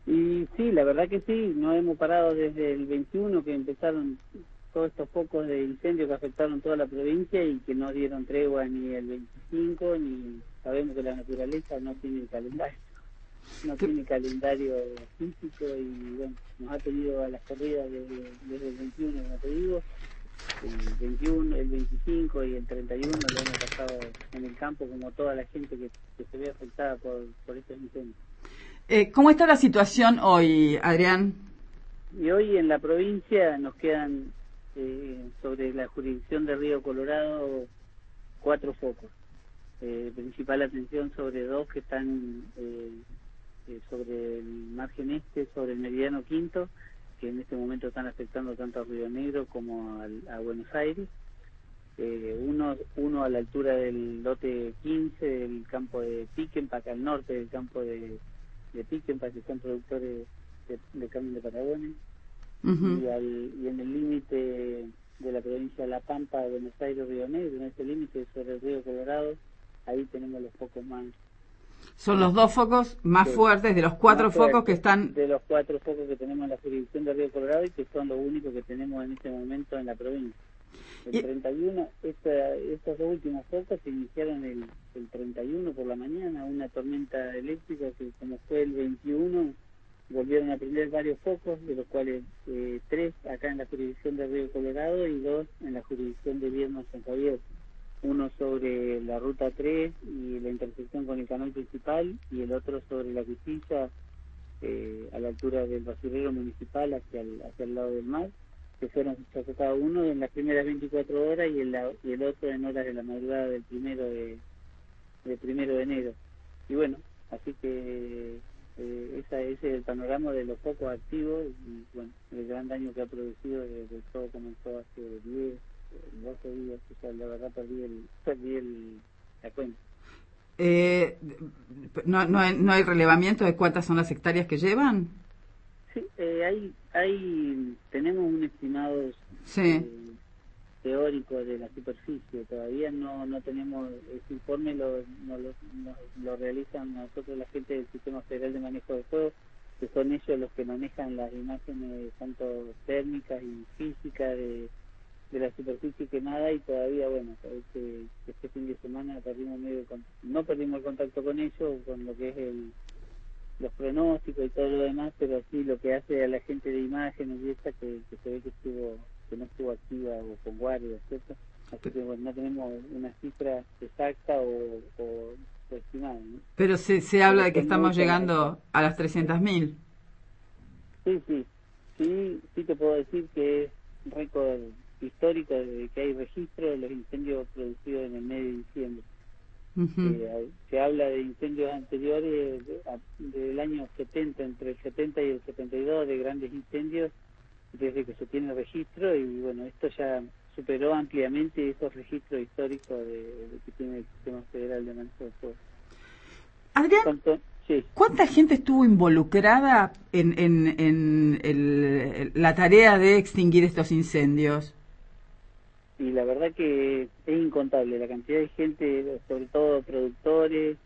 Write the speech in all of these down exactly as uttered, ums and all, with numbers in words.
Y sí, la verdad que sí, no hemos parado desde el veintiuno que empezaron todos estos focos de incendio que afectaron toda la provincia y que no dieron tregua ni el veinticinco, ni sabemos que la naturaleza no tiene calendario, no Que- tiene calendario físico y bueno, nos ha tenido a las corridas desde, desde el veintiuno, como te digo, el veintiuno, el veinticinco y el treinta y uno lo hemos pasado en el campo como toda la gente que, que se ve afectada por, por estos incendios. eh, ¿Cómo está la situación hoy, Adrián? Y hoy en la provincia nos quedan eh, sobre la jurisdicción de Río Colorado cuatro focos. Eh, principal atención sobre dos que están eh, eh, sobre el margen este, sobre el meridiano quinto, que en este momento están afectando tanto a Río Negro como al, a Buenos Aires. Eh, uno, uno a la altura del lote quince del campo de Piquenpac, al norte del campo de, de Piquenpac, que son productores de, de carne de Patagonia, Ujú. y, al, y en el límite de la provincia de La Pampa, Buenos Aires, Río Negro, en ese límite sobre el río Colorado, ahí tenemos los focos más, Son los dos focos más sí, fuertes de los más cuatro focos que fuertes están... de los cuatro focos que tenemos en la jurisdicción del río Colorado y que son los únicos que tenemos en este momento en la provincia. El y- treinta y uno, esta, estos dos últimos focos se iniciaron el, el treinta y uno por la mañana, una tormenta eléctrica que como fue el veintiuno, volvieron a prender varios focos, de los cuales eh, tres acá en la jurisdicción del río Colorado y dos en la jurisdicción de Vierno San Javier. Uno sobre la ruta tres y la intersección con el canal principal y el otro sobre la Cuchilla, eh, a la altura del basurero municipal hacia el, hacia el lado del mar, que fueron cada uno en las primeras veinticuatro horas y el, y el otro en horas de la madrugada del primero de, del primero de enero. Y bueno, así que eh, esa, ese es el panorama de los focos activos y bueno, el gran daño que ha producido desde todo comenzó hace diez, doce días, o sea, la verdad perdí el, perdí el, la cuenta. eh, no, no, hay, ¿No hay relevamiento de cuántas son las hectáreas que llevan? Sí, eh, hay, hay, tenemos un estimado Sí. eh, teórico de la superficie. Todavía no no tenemos ese informe, lo, no lo, no- lo realizan nosotros la gente del Sistema Federal de Manejo de Fuego, que son ellos los que manejan las imágenes tanto térmicas y físicas de, de la superficie quemada y todavía, bueno, este, este fin de semana perdimos medio de con- no perdimos el contacto con ellos, con lo que es el los pronósticos y todo lo demás, pero sí lo que hace a la gente de imágenes y esta que, que se ve que estuvo que no estuvo activa o con guardia, ¿cierto? Así que bueno, no tenemos una cifra exacta o, o, o estimada, ¿no? Pero se, se habla Pero de que son estamos muchas las llegando hectáreas. a las trescientas mil. Sí, sí, sí, sí te puedo decir que es récord histórico de que hay registro de los incendios producidos en el mes de diciembre. Ujú. Eh, se habla de incendios anteriores de- a- del año setenta, entre el setenta y el setenta y dos, de grandes incendios desde que se tiene registro y bueno, esto ya superó ampliamente esos registros históricos de, de que tiene el Sistema Federal de Manejo de Fuego. Adrián, Tanto, sí, ¿cuánta gente estuvo involucrada en, en, en el- la tarea de extinguir estos incendios? y la verdad que es incontable la cantidad de gente, sobre todo productores,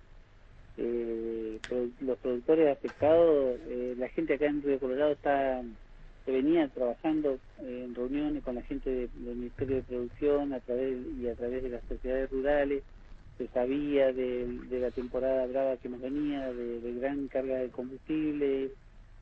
eh, produ- los productores afectados, eh, la gente acá en Río Colorado está se venía trabajando eh, en reuniones con la gente de- del Ministerio de Producción a través y a través de las sociedades rurales. Se sabía de, de la temporada brava que nos venía, de, de gran carga de combustible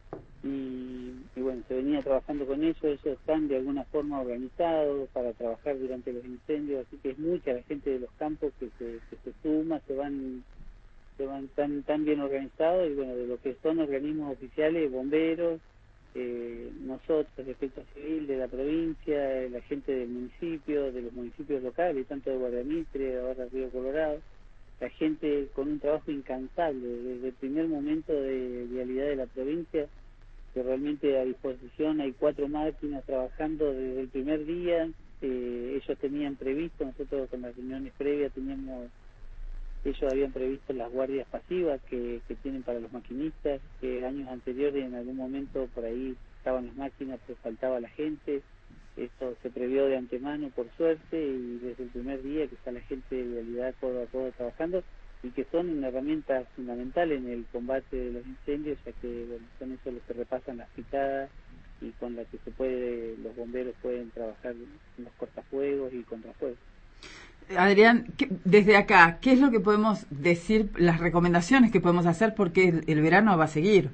y, y bueno, se venía trabajando con ellos. Ellos están de alguna forma organizados para trabajar durante los incendios, así que es mucha la gente de los campos que se, que se suma, se van se van tan tan bien organizados y bueno, de lo que son organismos oficiales, bomberos, eh, nosotros, Defensa Civil de la provincia, eh, la gente del municipio, de los municipios locales, tanto de Guardamitre, ahora Río Colorado, la gente con un trabajo incansable desde el primer momento de vialidad de la provincia, que realmente a disposición hay cuatro máquinas trabajando desde el primer día. Eh, ellos tenían previsto, nosotros con las reuniones previas teníamos ellos habían previsto las guardias pasivas que, que tienen para los maquinistas, que años anteriores en algún momento por ahí estaban las máquinas, pero faltaba la gente. Esto se previó de antemano, por suerte, y desde el primer día que está la gente de realidad codo a codo trabajando. y que son una herramienta fundamental en el combate de los incendios, ya que bueno, son eso los que repasan las picadas y con la que se puede, los bomberos pueden trabajar en los cortafuegos y contrafuegos. Adrián, desde acá, ¿qué es lo que podemos decir, las recomendaciones que podemos hacer? Porque el, el verano va a seguir.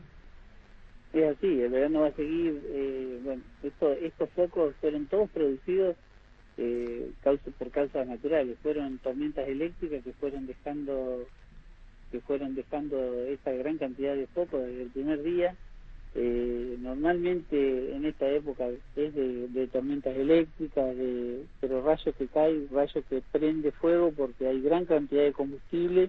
Es así, el verano va a seguir. Eh, bueno, esto, estos focos fueron todos producidos eh, causa, por causas naturales. Fueron tormentas eléctricas que fueron dejando que fueron dejando esa gran cantidad de focos desde el primer día. Eh, normalmente en esta época es de, de tormentas eléctricas, de, pero rayos que caen, rayos que prende fuego porque hay gran cantidad de combustible,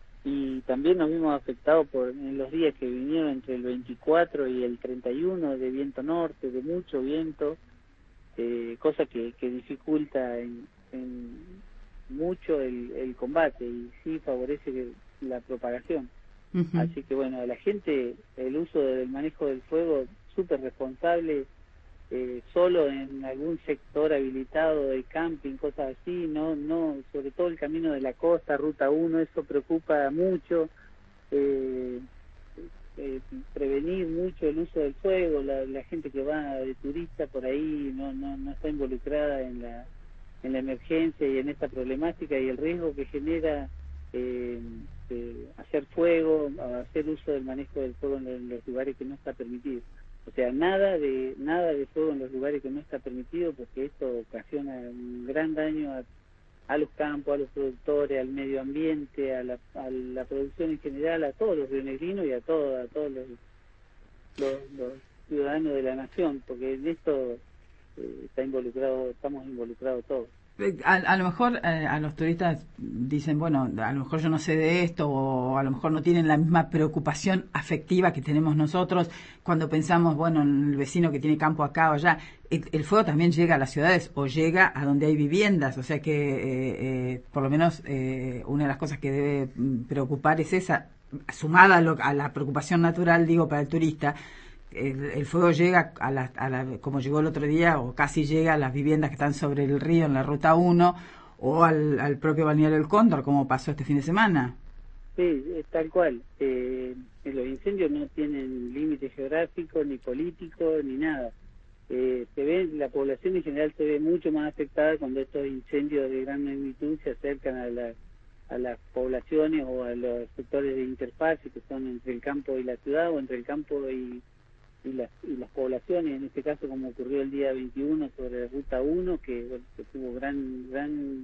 y también nos vimos afectados por en los días que vinieron entre el veinticuatro y el treinta y uno de viento norte, de mucho viento, eh, cosa que, que dificulta en, en mucho el, el combate y sí favorece la propagación. Uh-huh. Así que bueno, la gente, el uso del manejo del fuego súper responsable, eh, solo en algún sector habilitado de camping, cosas así, no, no, sobre todo el camino de la costa, ruta uno, eso preocupa mucho, eh, eh, prevenir mucho el uso del fuego, la, la gente que va de turista por ahí no, no, no está involucrada en la, en la emergencia y en esta problemática y el riesgo que genera eh, eh, hacer fuego, hacer uso del manejo del fuego en, en los lugares que no está permitido. O sea, nada de nada de fuego en los lugares que no está permitido, porque esto ocasiona un gran daño a, a los campos, a los productores, al medio ambiente, a la, a la producción en general, a todos los rionegrinos y a, todo, a todos los, los, los ciudadanos de la nación, porque en esto eh, está involucrado, estamos involucrados todos. A, a lo mejor eh, a los turistas dicen, bueno, a lo mejor yo no sé de esto, o a lo mejor no tienen la misma preocupación afectiva que tenemos nosotros cuando pensamos, bueno, en el vecino que tiene campo acá o allá. El, el fuego también llega a las ciudades o llega a donde hay viviendas, o sea que eh, eh, por lo menos eh, una de las cosas que debe preocupar es esa, sumada a, lo, a la preocupación natural, digo, para el turista. El, el fuego llega a la, a la, como llegó el otro día, o casi llega a las viviendas que están sobre el río en la ruta uno, o al, al propio balneario del Cóndor, como pasó este fin de semana. Sí, es tal cual. Eh, los incendios no tienen límites geográficos, ni políticos, ni nada. Eh, se ve, la población en general se ve mucho más afectada cuando estos incendios de gran magnitud se acercan a, la, a las poblaciones o a los sectores de interfase que son entre el campo y la ciudad, o entre el campo y Y las, y las poblaciones, en este caso como ocurrió el día veintiuno sobre Ruta uno, que, bueno, que tuvo gran gran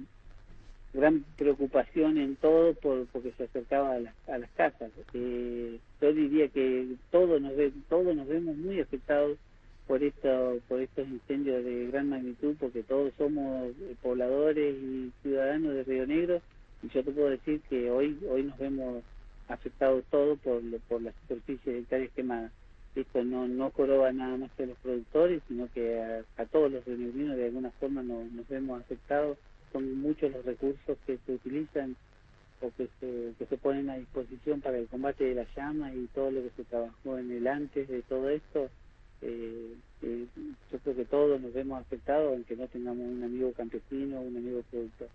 gran preocupación en todo por porque se acercaba a las, a las casas. Eh, yo diría que todos nos ve, todos nos vemos muy afectados por esto, por estos incendios de gran magnitud, porque todos somos pobladores y ciudadanos de Río Negro, y yo te puedo decir que hoy hoy nos vemos afectados todos por por la superficie de hectáreas quemadas. Esto no no coroba nada más que a los productores, sino que a, a todos los rionegrinos de alguna forma nos, nos vemos afectados. Son muchos los recursos que se utilizan o que se, que se ponen a disposición para el combate de la llama, y todo lo que se trabajó en el antes de todo esto. Eh, eh, yo creo que todos nos vemos afectados, aunque no tengamos un amigo campesino o un amigo productor.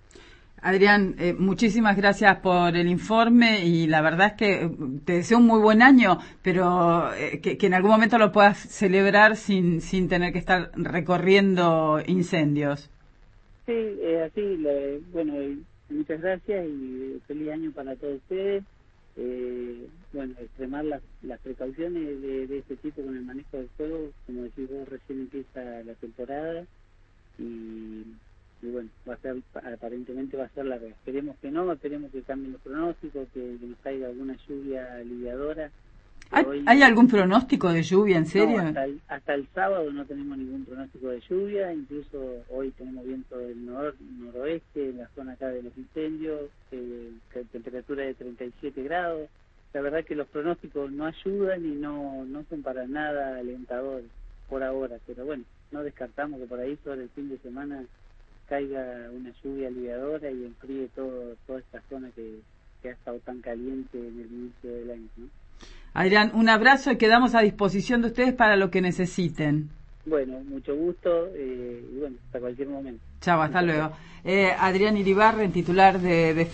Adrián, eh, muchísimas gracias por el informe, y la verdad es que te deseo un muy buen año, pero eh, que, que en algún momento lo puedas celebrar sin sin tener que estar recorriendo incendios. Sí, es así. La, bueno, muchas gracias y feliz año para todos ustedes. Eh, bueno, extremar las, las precauciones de, de este tipo con el manejo del fuego. Como decís vos, recién empieza la temporada y... y bueno, va a ser, aparentemente va a ser larga. Esperemos que no, esperemos que cambien los pronósticos, que, que nos caiga alguna lluvia aliviadora. ¿Hay, hoy, ¿Hay algún pronóstico de lluvia, en serio? No, hasta el, hasta el sábado no tenemos ningún pronóstico de lluvia, incluso hoy tenemos viento del nor, noroeste, en la zona acá de los incendios, eh, temperatura de treinta y siete grados. La verdad que los pronósticos no ayudan y no, no son para nada alentadores por ahora, pero bueno, no descartamos que por ahí sobre el fin de semana caiga una lluvia aliviadora y enfríe todo, toda esta zona que, que ha estado tan caliente en el inicio del año, ¿no? Adrián, un abrazo y quedamos a disposición de ustedes para lo que necesiten. Bueno, mucho gusto eh, y bueno, hasta cualquier momento. Chao, hasta luego. Eh, Adrián Iribarren, titular de, de